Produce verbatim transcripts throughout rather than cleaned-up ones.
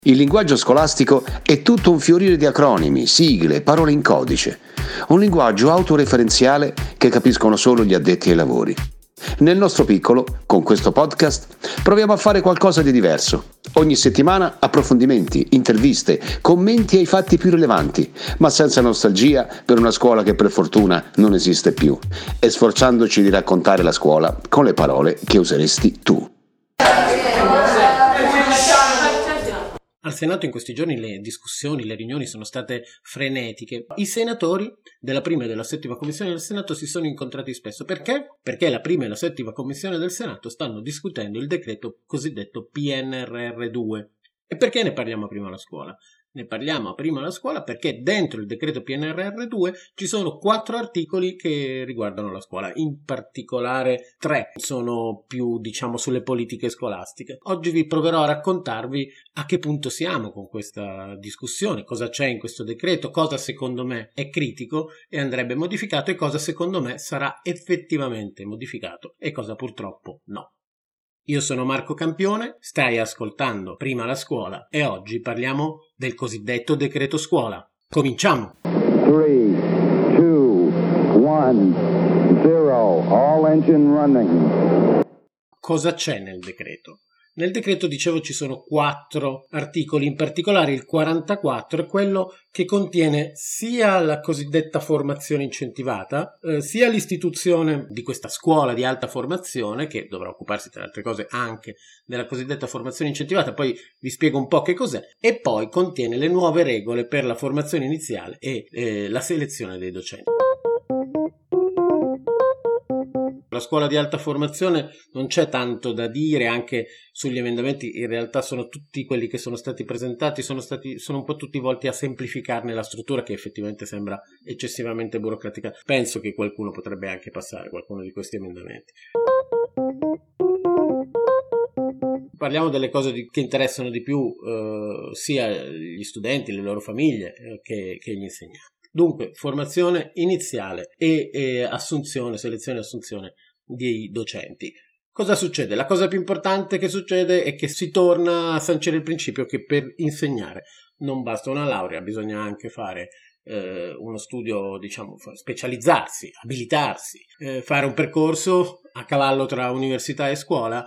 Il linguaggio scolastico è tutto un fiorire di acronimi, sigle, parole in codice. Un linguaggio autoreferenziale che capiscono solo gli addetti ai lavori. Nel nostro piccolo, con questo podcast, proviamo a fare qualcosa di diverso. Ogni settimana approfondimenti, interviste, commenti ai fatti più rilevanti, ma senza nostalgia per una scuola che per fortuna non esiste più, e sforzandoci di raccontare la scuola con le parole che useresti tu. Al Senato in questi giorni le discussioni, le riunioni sono state frenetiche. I senatori della prima e della settima commissione del Senato si sono incontrati spesso. Perché? Perché la prima e la settima commissione del Senato stanno discutendo il decreto cosiddetto P N R R due. E perché ne parliamo prima alla scuola? Ne parliamo prima alla scuola perché dentro il decreto P N R R due ci sono quattro articoli che riguardano la scuola, in particolare tre sono più, diciamo, sulle politiche scolastiche. Oggi vi proverò a raccontarvi a che punto siamo con questa discussione, cosa c'è in questo decreto, cosa secondo me è critico e andrebbe modificato e cosa secondo me sarà effettivamente modificato e cosa purtroppo no. Io sono Marco Campione, stai ascoltando Prima la Scuola e oggi parliamo del cosiddetto decreto scuola. Cominciamo! tre, due, uno, zero, all engine running. Cosa c'è nel decreto? Nel decreto, dicevo, ci sono quattro articoli, in particolare il quarantaquattro è quello che contiene sia la cosiddetta formazione incentivata, eh, sia l'istituzione di questa scuola di alta formazione, che dovrà occuparsi tra le altre cose anche della cosiddetta formazione incentivata, poi vi spiego un po' che cos'è, e poi contiene le nuove regole per la formazione iniziale e eh, la selezione dei docenti. La scuola di alta formazione non c'è tanto da dire, anche sugli emendamenti in realtà sono tutti quelli che sono stati presentati, sono stati sono un po' tutti volti a semplificarne la struttura che effettivamente sembra eccessivamente burocratica. Penso che qualcuno potrebbe anche passare qualcuno di questi emendamenti. Parliamo delle cose di, che interessano di più eh, sia gli studenti, le loro famiglie eh, che, che gli insegnanti. Dunque, formazione iniziale e, e assunzione, selezione e assunzione dei docenti. Cosa succede? La cosa più importante che succede è che si torna a sancire il principio che per insegnare non basta una laurea, bisogna anche fare eh, uno studio, diciamo, specializzarsi, abilitarsi, eh, fare un percorso a cavallo tra università e scuola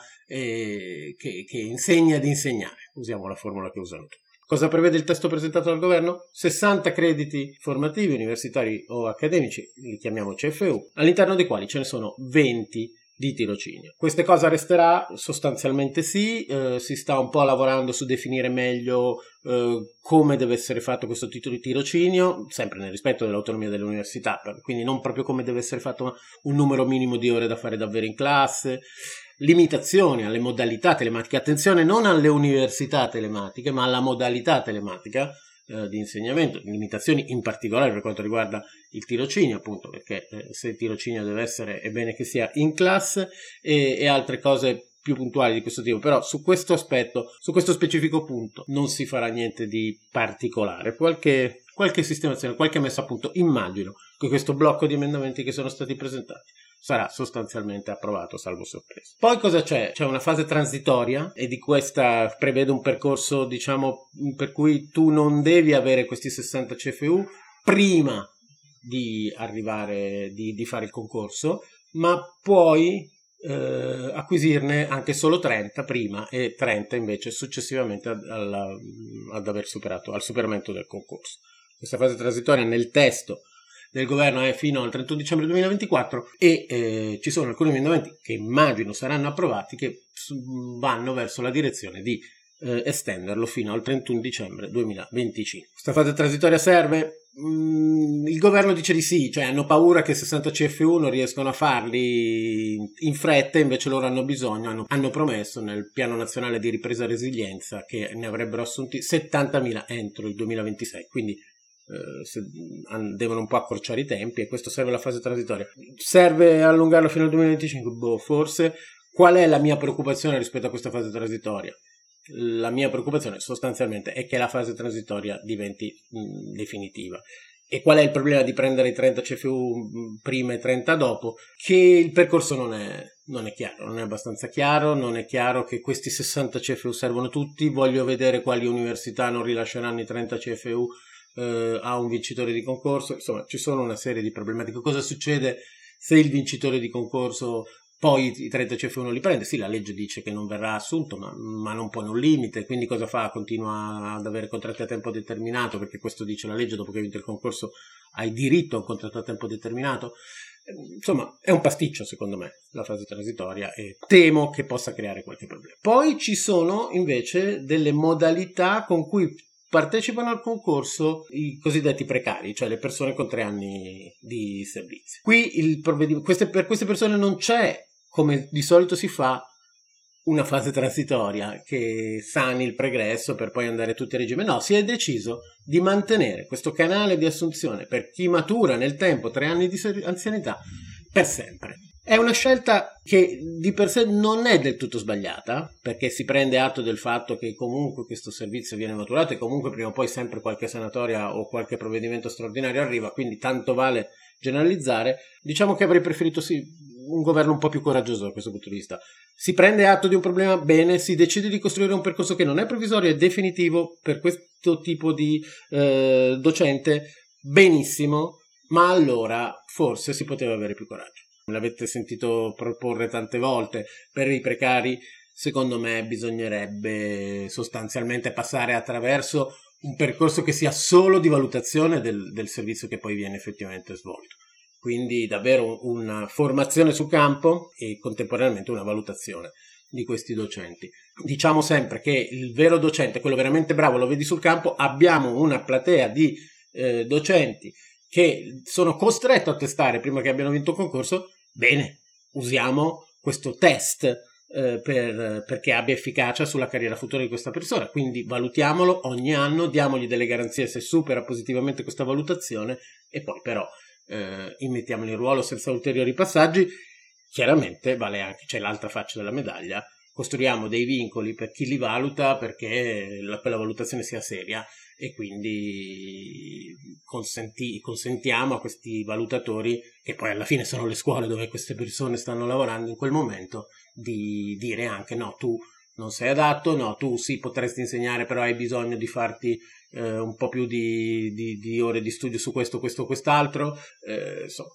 eh, che, che insegna ad insegnare. Usiamo la formula che usano tutti. Cosa prevede il testo presentato dal governo? sessanta crediti formativi, universitari o accademici, li chiamiamo C F U, all'interno dei quali ce ne sono venti di tirocinio. Queste cose resterà? Sostanzialmente sì, eh, si sta un po' lavorando su definire meglio eh, come deve essere fatto questo titolo di tirocinio, sempre nel rispetto dell'autonomia delle università, quindi non proprio come deve essere fatto, ma un numero minimo di ore da fare davvero in classe. Limitazioni alle modalità telematiche, attenzione non alle università telematiche ma alla modalità telematica eh, di insegnamento, limitazioni in particolare per quanto riguarda il tirocinio, appunto perché eh, se il tirocinio deve essere è bene che sia in classe e, e altre cose più puntuali di questo tipo, però su questo aspetto, su questo specifico punto non si farà niente di particolare, qualche, qualche sistemazione, qualche messa a punto, immagino che questo blocco di emendamenti che sono stati presentati sarà sostanzialmente approvato, salvo sorpresa. Poi cosa c'è? C'è una fase transitoria e di questa prevede un percorso, diciamo, per cui tu non devi avere questi sessanta C F U prima di arrivare, di, di fare il concorso, ma puoi eh, acquisirne anche solo trenta prima e trenta invece successivamente ad, alla, ad aver superato, al superamento del concorso. Questa fase transitoria nel testo del governo è fino al trentuno dicembre duemilaventiquattro e eh, ci sono alcuni emendamenti che immagino saranno approvati che vanno verso la direzione di eh, estenderlo fino al trentuno dicembre duemilaventicinque. Questa fase transitoria serve? Mm, il governo dice di sì, cioè hanno paura che sessanta C F U non riescono a farli in fretta, invece loro hanno bisogno, hanno, hanno promesso nel piano nazionale di ripresa e resilienza che ne avrebbero assunti settantamila entro il duemilaventisei, quindi Uh, se, an, devono un po' accorciare i tempi e questo serve alla fase transitoria. Serve allungarlo fino al duemilaventicinque? Boh, forse. Qual è la mia preoccupazione rispetto a questa fase transitoria? La mia preoccupazione sostanzialmente è che la fase transitoria diventi mh, definitiva E qual è il problema di prendere i trenta C F U prima e trenta dopo? Che il percorso non è, non è chiaro, non è abbastanza chiaro, non è chiaro che questi sessanta C F U servono tutti. Voglio vedere quali università non rilasceranno i trenta C F U eh, a un vincitore di concorso. Insomma, ci sono una serie di problematiche. Cosa succede se il vincitore di concorso poi i trenta C F U non li prende? Sì, la legge dice che non verrà assunto, ma, ma non pone un limite, quindi cosa fa? Continua ad avere contratti a tempo determinato, perché questo dice la legge: dopo che hai vinto il concorso hai diritto a un contratto a tempo determinato. Insomma, è un pasticcio secondo me la fase transitoria, e temo che possa creare qualche problema. Poi ci sono invece delle modalità con cui partecipano al concorso i cosiddetti precari, cioè le persone con tre anni di servizio. Qui il provvedimento, queste, per queste persone non c'è, come di solito si fa, una fase transitoria che sani il pregresso per poi andare tutti a regime. No, si è deciso di mantenere questo canale di assunzione per chi matura nel tempo tre anni di anzianità per sempre. È una scelta che di per sé non è del tutto sbagliata, perché si prende atto del fatto che comunque questo servizio viene maturato e comunque prima o poi sempre qualche sanatoria o qualche provvedimento straordinario arriva, quindi tanto vale generalizzare. Diciamo che avrei preferito sì, un governo un po' più coraggioso da questo punto di vista. Si prende atto di un problema, bene, si decide di costruire un percorso che non è provvisorio, è definitivo per questo tipo di eh, docente, benissimo, ma allora forse si poteva avere più coraggio. L'avete sentito proporre tante volte. Per i precari, secondo me, bisognerebbe sostanzialmente passare attraverso un percorso che sia solo di valutazione del, del servizio che poi viene effettivamente svolto. Quindi davvero una formazione sul campo e contemporaneamente una valutazione di questi docenti. Diciamo sempre che il vero docente, quello veramente bravo, lo vedi sul campo. Abbiamo una platea di eh, docenti che sono costretto a testare prima che abbiano vinto il concorso. Bene, usiamo questo test eh, per, perché abbia efficacia sulla carriera futura di questa persona, quindi valutiamolo ogni anno, diamogli delle garanzie se supera positivamente questa valutazione e poi però eh, immettiamolo in ruolo senza ulteriori passaggi. Chiaramente vale anche, c'è l'altra faccia della medaglia, costruiamo dei vincoli per chi li valuta perché la, quella valutazione sia seria, e quindi consenti, consentiamo a questi valutatori, che poi alla fine sono le scuole dove queste persone stanno lavorando in quel momento, di dire anche: no, tu non sei adatto, no, tu sì potresti insegnare, però hai bisogno di farti eh, un po' più di, di, di ore di studio su questo, questo, quest'altro, eh, insomma,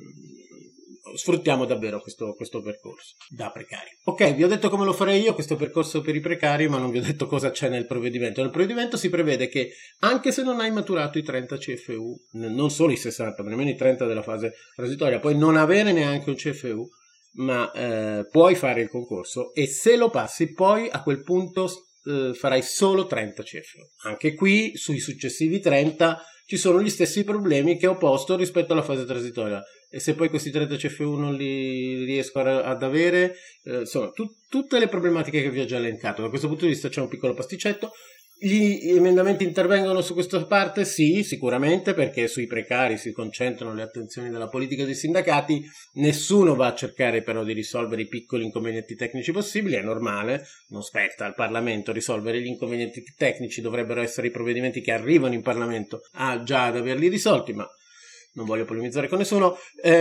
sfruttiamo davvero questo, questo percorso da precari. Ok, vi ho detto come lo farei io questo percorso per i precari, ma non vi ho detto cosa c'è nel provvedimento. Nel provvedimento si prevede che anche se non hai maturato i trenta C F U, non solo i sessanta, ma nemmeno i trenta della fase transitoria, puoi non avere neanche un C F U, ma eh, puoi fare il concorso, e se lo passi poi a quel punto eh, farai solo trenta C F U. Anche qui sui successivi trenta ci sono gli stessi problemi che ho posto rispetto alla fase transitoria, e se poi questi trenta C F U non li riesco ad avere, eh, insomma tu, tutte le problematiche che vi ho già elencato. Da questo punto di vista c'è un piccolo pasticetto. Gli emendamenti intervengono su questa parte? Sì, sicuramente, perché sui precari si concentrano le attenzioni della politica dei sindacati. Nessuno va a cercare però di risolvere i piccoli inconvenienti tecnici possibili, è normale, non spetta al Parlamento risolvere gli inconvenienti tecnici, dovrebbero essere i provvedimenti che arrivano in Parlamento a già ad averli risolti, ma non voglio polemizzare con nessuno.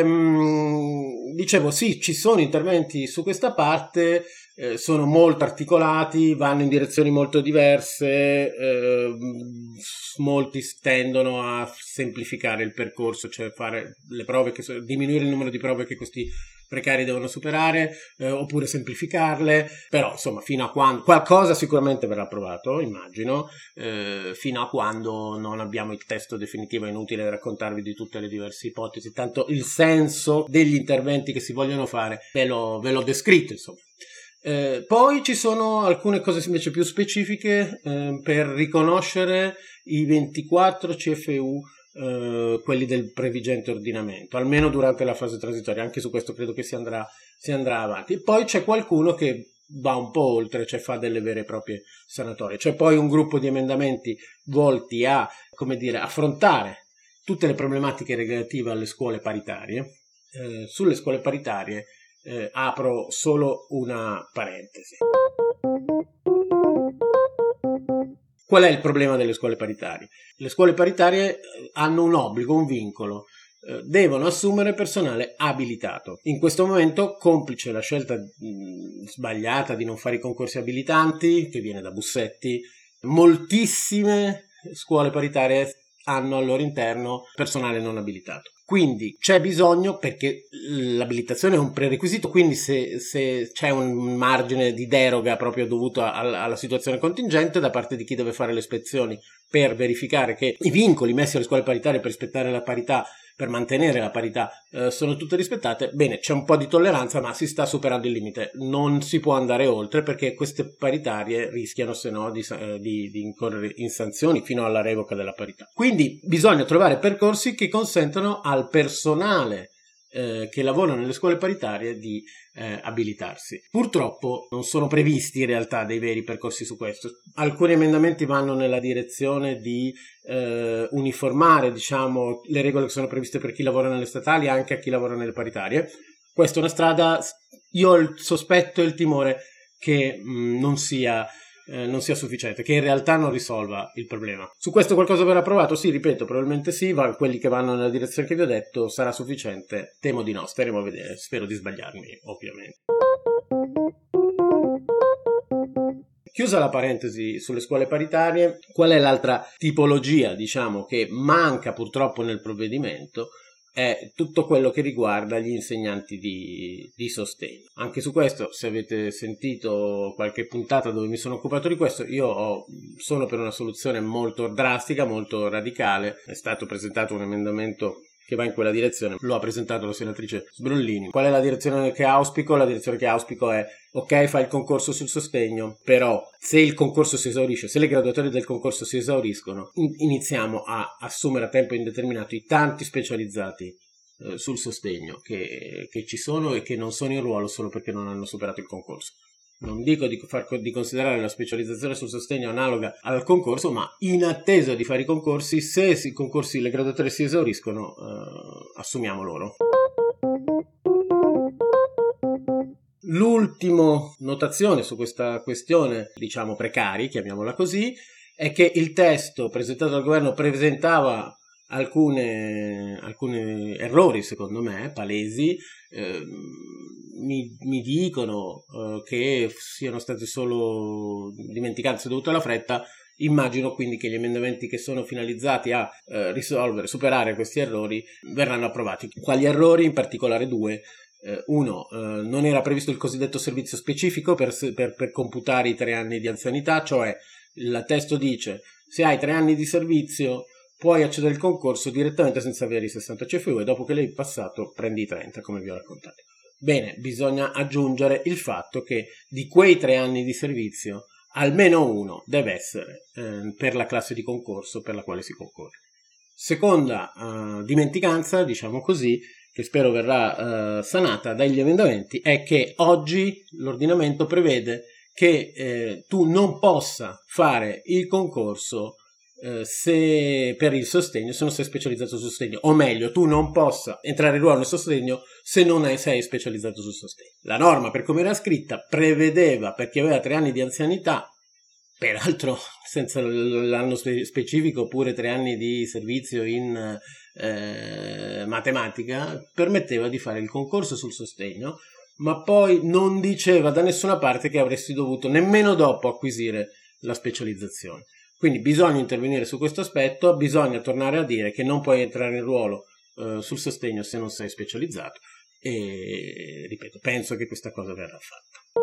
Ehm, dicevo, sì, ci sono interventi su questa parte, eh, sono molto articolati, vanno in direzioni molto diverse, eh, molti tendono a semplificare il percorso, cioè fare le prove che, diminuire il numero di prove che questi precari devono superare, eh, oppure semplificarle, però insomma fino a quando qualcosa sicuramente verrà approvato, immagino, eh, fino a quando non abbiamo il testo definitivo. È inutile raccontarvi di tutte le diverse ipotesi, tanto il senso degli interventi che si vogliono fare ve l'ho, ve l'ho descritto, insomma. Eh, poi ci sono alcune cose invece più specifiche eh, per riconoscere i ventiquattro C F U, Uh, quelli del previgente ordinamento, almeno durante la fase transitoria. Anche su questo credo che si andrà, si andrà avanti. E poi c'è qualcuno che va un po' oltre, cioè fa delle vere e proprie sanatorie. C'è poi un gruppo di emendamenti volti a, come dire, affrontare tutte le problematiche relative alle scuole paritarie. Eh, sulle scuole paritarie eh, apro solo una parentesi. Qual è il problema delle scuole paritarie? Le scuole paritarie hanno un obbligo, un vincolo, eh, devono assumere personale abilitato. In questo momento, complice la scelta mh, sbagliata di non fare i concorsi abilitanti, che viene da Bussetti, moltissime scuole paritarie hanno al loro interno personale non abilitato. Quindi c'è bisogno, perché l'abilitazione è un prerequisito, quindi se, se c'è un margine di deroga proprio dovuto alla, alla situazione contingente da parte di chi deve fare le ispezioni per verificare che i vincoli messi alle scuole paritarie per rispettare la parità, per mantenere la parità, eh, sono tutte rispettate, bene, c'è un po' di tolleranza, ma si sta superando il limite. Non si può andare oltre, perché queste paritarie rischiano, se no, di, di, di incorrere in sanzioni fino alla revoca della parità. Quindi bisogna trovare percorsi che consentano al personale eh, che lavora nelle scuole paritarie di eh, abilitarsi. Purtroppo non sono previsti in realtà dei veri percorsi su questo. Alcuni emendamenti vanno nella direzione di eh, uniformare, diciamo, le regole che sono previste per chi lavora nelle statali anche a chi lavora nelle paritarie. Questa è una strada, io ho il sospetto e il timore che mh, non sia Eh, non sia sufficiente, che in realtà non risolva il problema. Su questo qualcosa verrà approvato? Sì, ripeto, probabilmente sì, ma quelli che vanno nella direzione che vi ho detto sarà sufficiente? Temo di no, staremo a vedere, spero di sbagliarmi, ovviamente. Chiusa la parentesi sulle scuole paritarie, qual è l'altra tipologia, diciamo, che manca purtroppo nel provvedimento? È tutto quello che riguarda gli insegnanti di, di sostegno. Anche su questo, se avete sentito qualche puntata dove mi sono occupato di questo, io ho, sono per una soluzione molto drastica, molto radicale. È stato presentato un emendamento che va in quella direzione, lo ha presentato la senatrice Sbrollini. Qual è la direzione che auspico? La direzione che auspico è: ok, fai il concorso sul sostegno, però se il concorso si esaurisce, se le graduatorie del concorso si esauriscono, in- iniziamo a assumere a tempo indeterminato i tanti specializzati eh, sul sostegno che, che ci sono e che non sono in ruolo solo perché non hanno superato il concorso. Non dico di, far, di considerare la specializzazione sul sostegno analoga al concorso, ma in attesa di fare i concorsi, se i concorsi, le graduatorie si esauriscono, eh, assumiamo loro. L'ultima notazione su questa questione, diciamo precari, chiamiamola così, è che il testo presentato dal governo presentava alcune, alcuni errori, secondo me, palesi. Eh, mi, mi dicono eh, che siano stati solo dimenticanze dovute alla fretta. Immagino quindi che gli emendamenti che sono finalizzati a eh, risolvere, superare questi errori verranno approvati. Quali errori? In particolare due. Uh, uno, uh, non era previsto il cosiddetto servizio specifico per, per, per computare i tre anni di anzianità, cioè il testo dice: se hai tre anni di servizio puoi accedere al concorso direttamente senza avere i sessanta C F U e dopo che l'hai passato prendi i trenta, come vi ho raccontato. Bene, bisogna aggiungere il fatto che di quei tre anni di servizio almeno uno deve essere eh, per la classe di concorso per la quale si concorre. Seconda uh, dimenticanza, diciamo così, che spero verrà uh, sanata dagli emendamenti, è che oggi l'ordinamento prevede che eh, tu non possa fare il concorso eh, se per il sostegno se non sei specializzato sul sostegno, o meglio, tu non possa entrare in ruolo nel sostegno se non sei specializzato sul sostegno. La norma, per come era scritta, prevedeva per chi aveva tre anni di anzianità, peraltro senza l'anno spe- specifico, oppure tre anni di servizio in eh, matematica, permetteva di fare il concorso sul sostegno, ma poi non diceva da nessuna parte che avresti dovuto nemmeno dopo acquisire la specializzazione. Quindi bisogna intervenire su questo aspetto, bisogna tornare a dire che non puoi entrare in ruolo eh, sul sostegno se non sei specializzato, e ripeto, penso che questa cosa verrà fatta.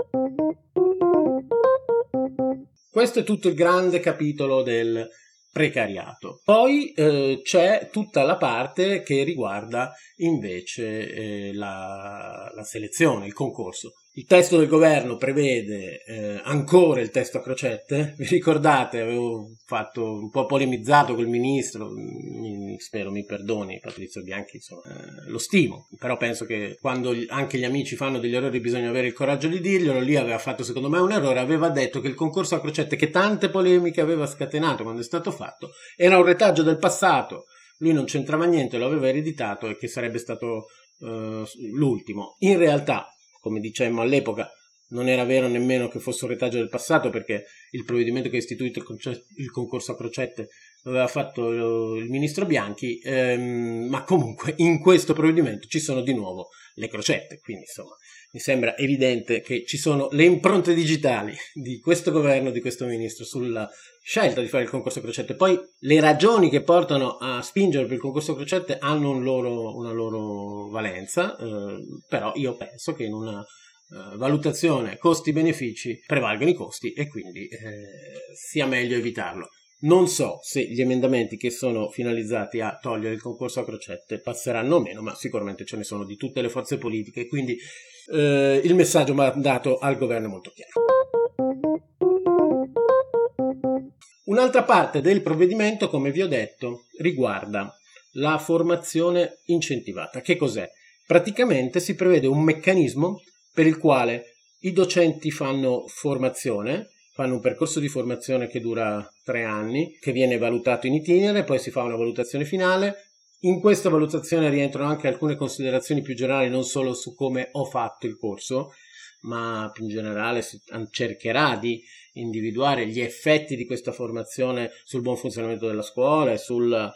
Questo è tutto il grande capitolo del precariato. Poi eh, c'è tutta la parte che riguarda invece eh, la, la selezione, il concorso. Il testo del governo prevede eh, ancora il testo a crocette. Vi ricordate, avevo fatto un po' polemizzato col ministro, mi, spero mi perdoni Patrizio Bianchi, insomma, eh, lo stimo, però penso che quando anche gli amici fanno degli errori bisogna avere il coraggio di dirglielo. Lì aveva fatto secondo me un errore, aveva detto che il concorso a crocette, che tante polemiche aveva scatenato quando è stato fatto, era un retaggio del passato, lui non c'entrava niente, lo aveva ereditato e che sarebbe stato eh, l'ultimo. In realtà, come dicemmo all'epoca, non era vero nemmeno che fosse un retaggio del passato, perché il provvedimento che ha istituito il, conce- il concorso a crocette lo aveva fatto il ministro Bianchi, ehm, ma comunque in questo provvedimento ci sono di nuovo le crocette, quindi insomma mi sembra evidente che ci sono le impronte digitali di questo governo, di questo ministro, sulla scelta di fare il concorso a crocette. Poi le ragioni che portano a spingere per il concorso a crocette hanno un loro, una loro valenza, eh, però io penso che in una uh, valutazione costi-benefici prevalgano i costi e quindi eh, sia meglio evitarlo. Non so se gli emendamenti che sono finalizzati a togliere il concorso a crocette passeranno o meno, ma sicuramente ce ne sono di tutte le forze politiche, quindi eh, il messaggio mandato al governo è molto chiaro. Un'altra parte del provvedimento, come vi ho detto, riguarda la formazione incentivata. Che cos'è? Praticamente si prevede un meccanismo per il quale i docenti fanno formazione, fanno un percorso di formazione che dura tre anni, che viene valutato in itinere, poi si fa una valutazione finale. In questa valutazione rientrano anche alcune considerazioni più generali, non solo su come ho fatto il corso, ma più in generale si cercherà di individuare gli effetti di questa formazione sul buon funzionamento della scuola e sul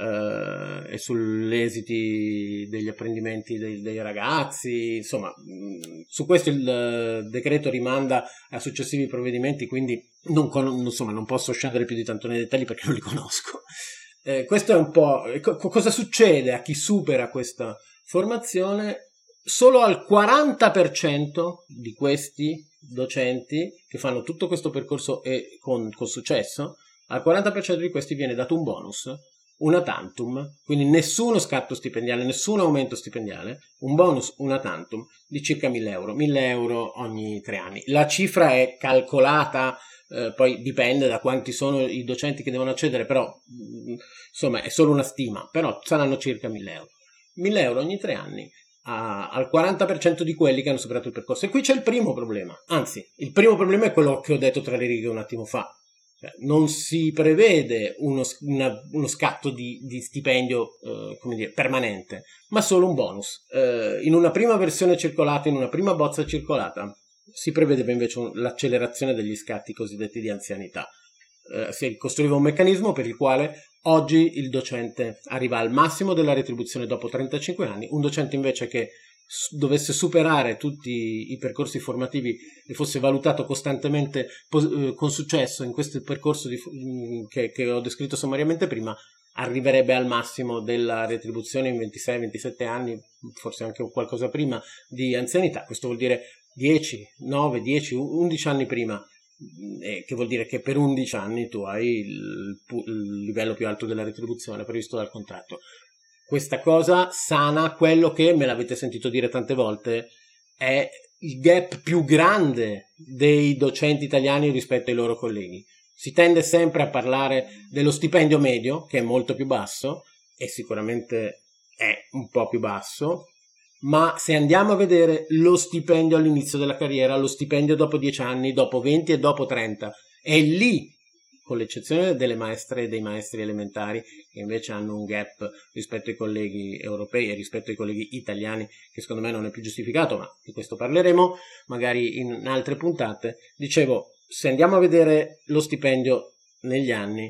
Uh, e sugli esiti degli apprendimenti dei, dei ragazzi. Insomma, mh, su questo il uh, decreto rimanda a successivi provvedimenti, quindi non, con, insomma, non posso scendere più di tanto nei dettagli perché non li conosco. Eh, questo è un po' co- cosa succede a chi supera questa formazione. Solo al quaranta per cento di questi docenti che fanno tutto questo percorso e con, con successo, al quaranta per cento di questi viene dato un bonus, una tantum, quindi nessuno scatto stipendiale, nessun aumento stipendiale, un bonus, una tantum di circa mille euro, mille euro ogni tre anni. La cifra è calcolata, eh, poi dipende da quanti sono i docenti che devono accedere, però mh, insomma è solo una stima, però saranno circa mille euro. mille euro ogni tre anni a, al quaranta per cento di quelli che hanno superato il percorso. E qui c'è il primo problema, anzi il primo problema è quello che ho detto tra le righe un attimo fa. Non si prevede uno, una, uno scatto di, di stipendio eh, come dire, permanente, ma solo un bonus. Eh, in una prima versione circolata, in una prima bozza circolata, si prevedeva invece un, l'accelerazione degli scatti cosiddetti di anzianità. Eh, si costruiva un meccanismo per il quale oggi il docente arriva al massimo della retribuzione dopo trentacinque anni, un docente invece che dovesse superare tutti i percorsi formativi e fosse valutato costantemente eh, con successo in questo percorso di, che, che ho descritto sommariamente prima, arriverebbe al massimo della retribuzione in ventisei ventisette anni, forse anche qualcosa prima di anzianità. Questo vuol dire dieci, nove, dieci, undici anni prima, eh, che vuol dire che per undici anni tu hai il, il livello più alto della retribuzione previsto dal contratto. Questa cosa sana quello che, me l'avete sentito dire tante volte, è il gap più grande dei docenti italiani rispetto ai loro colleghi. Si tende sempre a parlare dello stipendio medio, che è molto più basso, e sicuramente è un po' più basso, ma se andiamo a vedere lo stipendio all'inizio della carriera, lo stipendio dopo dieci anni, dopo venti e dopo trenta, è lì, con l'eccezione delle maestre e dei maestri elementari, che invece hanno un gap rispetto ai colleghi europei e rispetto ai colleghi italiani, che secondo me non è più giustificato, ma di questo parleremo magari in altre puntate. Dicevo, se andiamo a vedere lo stipendio negli anni,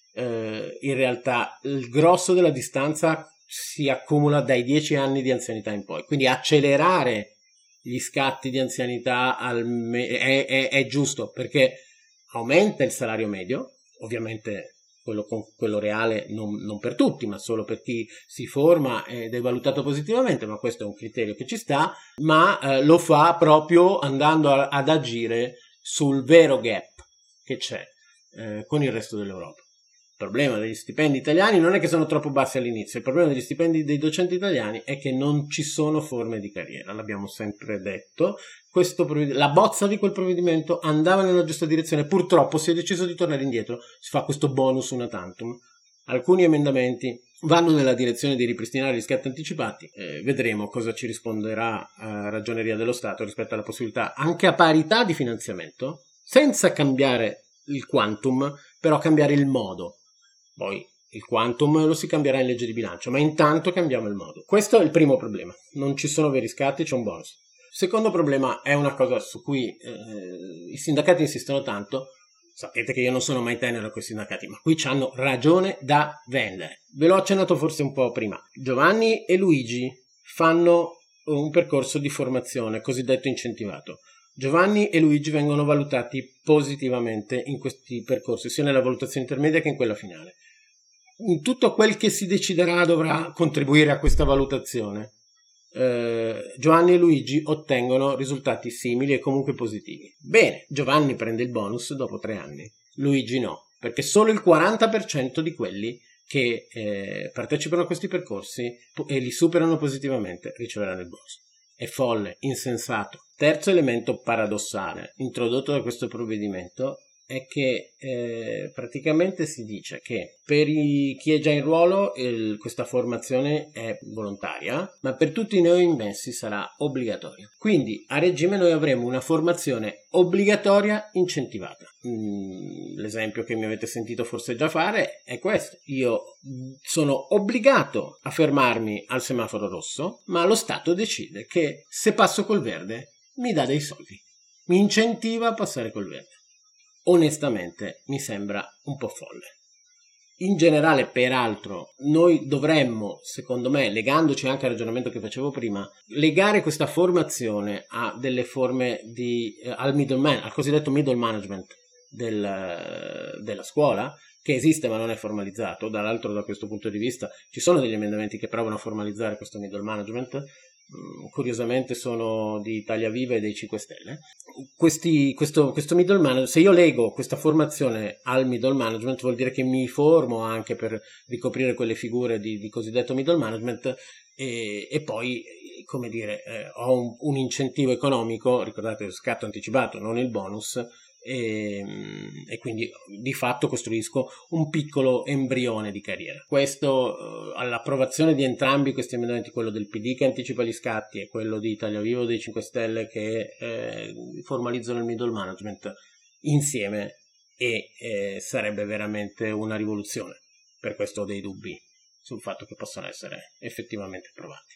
eh, in realtà il grosso della distanza si accumula dai dieci anni di anzianità in poi, quindi accelerare gli scatti di anzianità al me- è, è, è giusto, perché aumenta il salario medio, ovviamente quello, quello reale non, non per tutti, ma solo per chi si forma ed è valutato positivamente, ma questo è un criterio che ci sta, ma eh, lo fa proprio andando a, ad agire sul vero gap che c'è eh, con il resto dell'Europa. Il problema degli stipendi italiani non è che sono troppo bassi all'inizio, il problema degli stipendi dei docenti italiani è che non ci sono forme di carriera, l'abbiamo sempre detto. Questo la bozza di quel provvedimento andava nella giusta direzione, purtroppo si è deciso di tornare indietro, si fa questo bonus una tantum. Alcuni emendamenti vanno nella direzione di ripristinare gli scatti anticipati, eh, vedremo cosa ci risponderà la Ragioneria dello Stato rispetto alla possibilità, anche a parità di finanziamento, senza cambiare il quantum, però cambiare il modo. Poi il quantum lo si cambierà in legge di bilancio, ma intanto cambiamo il modo. Questo è il primo problema, non ci sono veri scatti, c'è un bonus. Secondo problema è una cosa su cui eh, i sindacati insistono tanto. Sapete che io non sono mai tenero con i sindacati, ma qui c'hanno ragione da vendere. Ve l'ho accennato forse un po' prima. Giovanni e Luigi fanno un percorso di formazione cosiddetto incentivato. Giovanni e Luigi vengono valutati positivamente in questi percorsi, sia nella valutazione intermedia che in quella finale. In tutto quel che si deciderà dovrà contribuire a questa valutazione. Eh, Giovanni e Luigi ottengono risultati simili e comunque positivi. Bene, Giovanni prende il bonus dopo tre anni, Luigi no, perché solo il quaranta per cento di quelli che eh, partecipano a questi percorsi e li superano positivamente riceveranno il bonus. È folle, insensato. Terzo elemento paradossale introdotto da questo provvedimento è che eh, praticamente si dice che per i, chi è già in ruolo il, questa formazione è volontaria, ma per tutti noi immessi sarà obbligatoria. Quindi a regime noi avremo una formazione obbligatoria incentivata. Mm, l'esempio che mi avete sentito forse già fare è questo. Io sono obbligato a fermarmi al semaforo rosso, ma lo Stato decide che se passo col verde mi dà dei soldi, mi incentiva a passare col verde. Onestamente mi sembra un po' folle. In generale, peraltro, noi dovremmo, secondo me, legandoci anche al ragionamento che facevo prima, legare questa formazione a delle forme di eh, al middleman, al cosiddetto middle management del, della scuola, che esiste ma non è formalizzato. Dall'altro, da questo punto di vista, ci sono degli emendamenti che provano a formalizzare questo middle management. Curiosamente sono di Italia Viva e dei cinque Stelle. Questi, questo, questo middle management, se io lego questa formazione al middle management, vuol dire che mi formo anche per ricoprire quelle figure di, di cosiddetto middle management e, e poi, come dire, eh, ho un, un incentivo economico, ricordate il scatto anticipato, non il bonus, e, e quindi di fatto costruisco un piccolo embrione di carriera. Questo eh, all'approvazione di entrambi questi emendamenti, quello del P D che anticipa gli scatti e quello di Italia Viva dei cinque Stelle che eh, formalizzano il middle management insieme, e eh, sarebbe veramente una rivoluzione. Per questo ho dei dubbi sul fatto che possano essere effettivamente approvati.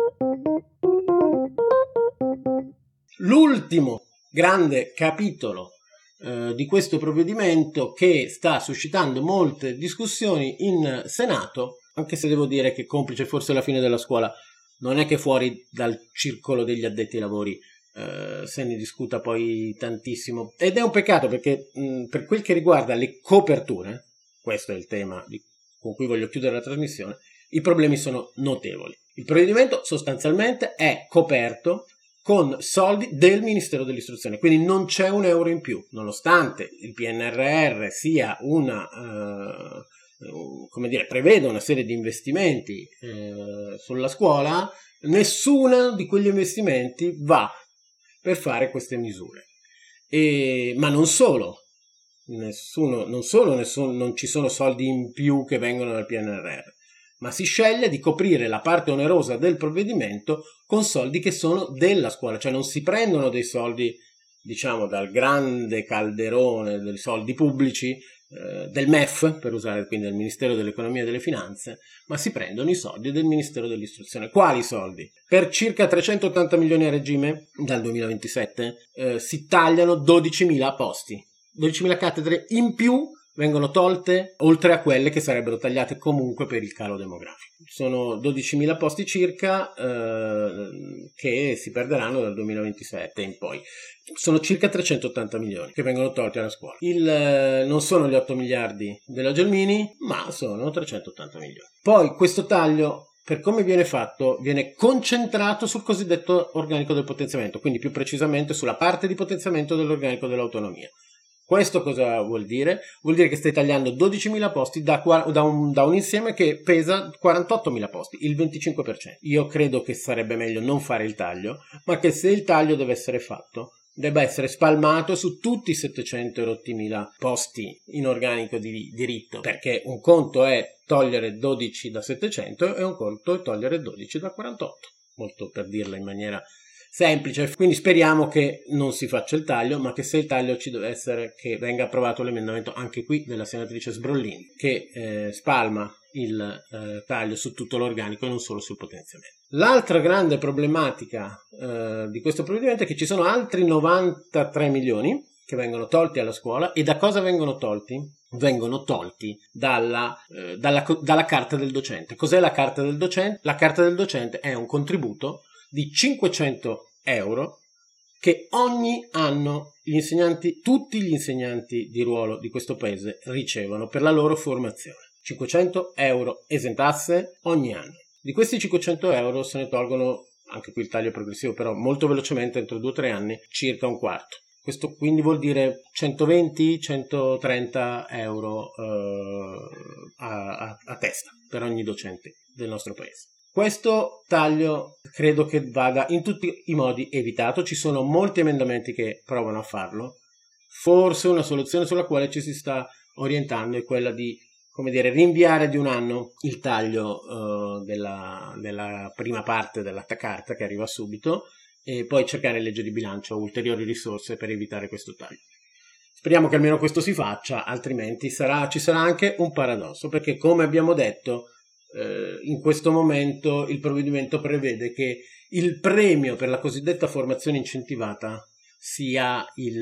L'ultimo grande capitolo Uh, di questo provvedimento, che sta suscitando molte discussioni in Senato, anche se devo dire che, complice forse la fine della scuola, non è che fuori dal circolo degli addetti ai lavori uh, se ne discuta poi tantissimo, ed è un peccato perché mh, per quel che riguarda le coperture, questo è il tema di, con cui voglio chiudere la trasmissione, i problemi sono notevoli. Il provvedimento sostanzialmente è coperto con soldi del Ministero dell'Istruzione, quindi non c'è un euro in più, nonostante il P N R R sia una, uh, come dire, prevede una serie di investimenti uh, sulla scuola, nessuno di quegli investimenti va per fare queste misure. E, ma non solo, nessuno, non solo nessuno, non ci sono soldi in più che vengono dal P N R R, ma si sceglie di coprire la parte onerosa del provvedimento con soldi che sono della scuola, cioè non si prendono dei soldi, diciamo, dal grande calderone dei soldi pubblici eh, del M E F, per usare quindi del Ministero dell'Economia e delle Finanze, ma si prendono i soldi del Ministero dell'Istruzione. Quali soldi? Per circa trecentottanta milioni a regime dal duemilaventisette eh, si tagliano dodicimila posti, dodicimila cattedre in più vengono tolte, oltre a quelle che sarebbero tagliate comunque per il calo demografico. Sono dodicimila posti circa eh, che si perderanno dal duemilaventisette in poi. Sono circa trecentottanta milioni che vengono tolti alla scuola. Il, eh, non sono gli otto miliardi della Gelmini, ma sono trecentottanta milioni. Poi questo taglio, per come viene fatto, viene concentrato sul cosiddetto organico del potenziamento, quindi più precisamente sulla parte di potenziamento dell'organico dell'autonomia. Questo cosa vuol dire? Vuol dire che stai tagliando dodicimila posti da, da, un, da un insieme che pesa quarantottomila posti, il venticinque per cento. Io credo che sarebbe meglio non fare il taglio, ma che se il taglio deve essere fatto, debba essere spalmato su tutti i settecento e ottimila posti in organico di diritto, perché un conto è togliere dodici da settecento e un conto è togliere dodici da quarantotto, molto per dirla in maniera semplice, quindi speriamo che non si faccia il taglio, ma che se il taglio ci deve essere, che venga approvato l'emendamento anche qui della senatrice Sbrollini, che eh, spalma il eh, taglio su tutto l'organico e non solo sul potenziamento. L'altra grande problematica eh, di questo provvedimento è che ci sono altri novantatré milioni che vengono tolti alla scuola. E da cosa vengono tolti? Vengono tolti dalla, eh, dalla, dalla carta del docente. Cos'è la carta del docente? La carta del docente è un contributo di cinquecento euro che ogni anno gli insegnanti, tutti gli insegnanti di ruolo di questo paese ricevono per la loro formazione. cinquecento euro esentasse ogni anno. Di questi cinquecento euro se ne tolgono, anche qui il taglio progressivo, però molto velocemente, entro due o tre anni, circa un quarto. Questo quindi vuol dire centoventi centotrenta euro eh, a, a, a testa per ogni docente del nostro paese. Questo taglio credo che vada in tutti i modi evitato. Ci sono molti emendamenti che provano a farlo. Forse una soluzione sulla quale ci si sta orientando è quella di, come dire, rinviare di un anno il taglio uh, della, della prima parte dell'attacarta, che arriva subito, e poi cercare in legge di bilancio ulteriori risorse per evitare questo taglio. Speriamo che almeno questo si faccia, altrimenti sarà, ci sarà anche un paradosso, perché come abbiamo detto, eh, in questo momento il provvedimento prevede che il premio per la cosiddetta formazione incentivata sia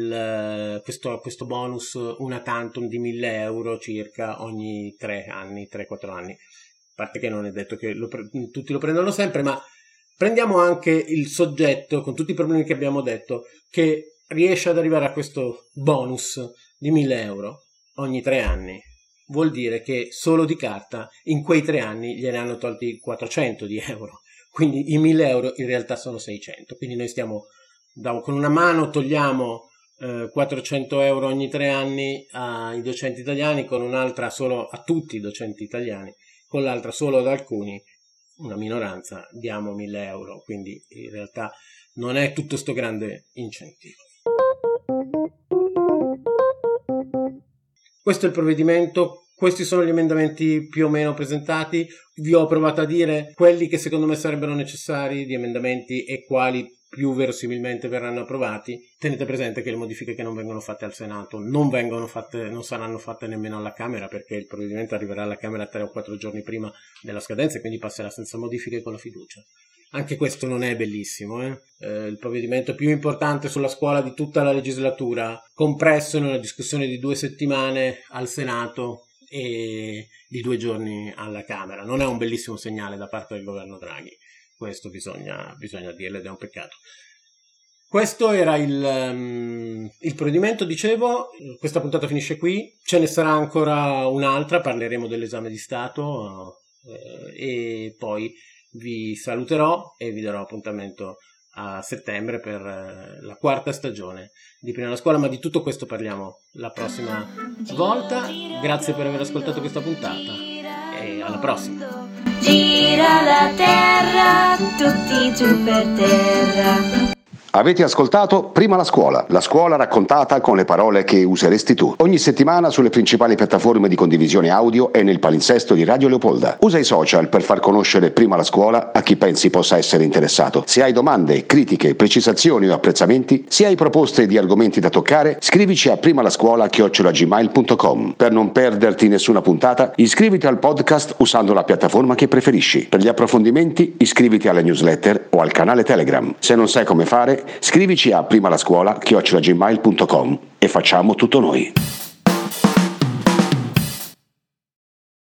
il, questo, questo bonus una tantum di mille euro circa ogni tre anni, tre quattro anni. A parte che non è detto che lo pre- tutti lo prendano sempre, ma prendiamo anche il soggetto, con tutti i problemi che abbiamo detto, che riesce ad arrivare a questo bonus di mille euro ogni tre anni. Vuol dire che solo di carta in quei tre anni gliene hanno tolti quattrocento di euro. Quindi i mille euro in realtà sono seicento. Quindi noi stiamo, da, con una mano togliamo eh, quattrocento euro ogni tre anni ai docenti italiani, con un'altra solo a tutti i docenti italiani, con l'altra solo ad alcuni, una minoranza, diamo mille euro. Quindi in realtà non è tutto sto grande incentivo. Questo è il provvedimento, questi sono gli emendamenti più o meno presentati. Vi ho provato a dire quelli che secondo me sarebbero necessari di emendamenti e quali più verosimilmente verranno approvati. Tenete presente che le modifiche che non vengono fatte al Senato non vengono fatte, non saranno fatte nemmeno alla Camera, perché il provvedimento arriverà alla Camera tre o quattro giorni prima della scadenza e quindi passerà senza modifiche con la fiducia. Anche questo non è bellissimo, eh? Eh, il provvedimento più importante sulla scuola di tutta la legislatura, compresso in una discussione di due settimane al Senato e di due giorni alla Camera. Non è un bellissimo segnale da parte del governo Draghi, questo bisogna, bisogna dirlo, ed è un peccato. Questo era il, um, il provvedimento, dicevo. Questa puntata finisce qui, ce ne sarà ancora un'altra, parleremo dell'esame di Stato eh, e poi vi saluterò e vi darò appuntamento a settembre per eh, la quarta stagione di Prima la Scuola, ma di tutto questo parliamo la prossima volta. Grazie per aver ascoltato questa puntata e alla prossima. Gira la terra, tutti giù per terra. Avete ascoltato Prima la Scuola, la scuola raccontata con le parole che useresti tu. Ogni settimana sulle principali piattaforme di condivisione audio e nel palinsesto di Radio Leopolda. Usa i social per far conoscere Prima la Scuola a chi pensi possa essere interessato. Se hai domande, critiche, precisazioni o apprezzamenti, se hai proposte di argomenti da toccare, scrivici a primalascuola chiocciola gmail punto com. Per non perderti nessuna puntata, iscriviti al podcast usando la piattaforma che preferisci. Per gli approfondimenti, iscriviti alla newsletter o al canale Telegram. Se non sai come fare, scrivici a primalascuola chiocciola gmail punto com e facciamo tutto noi.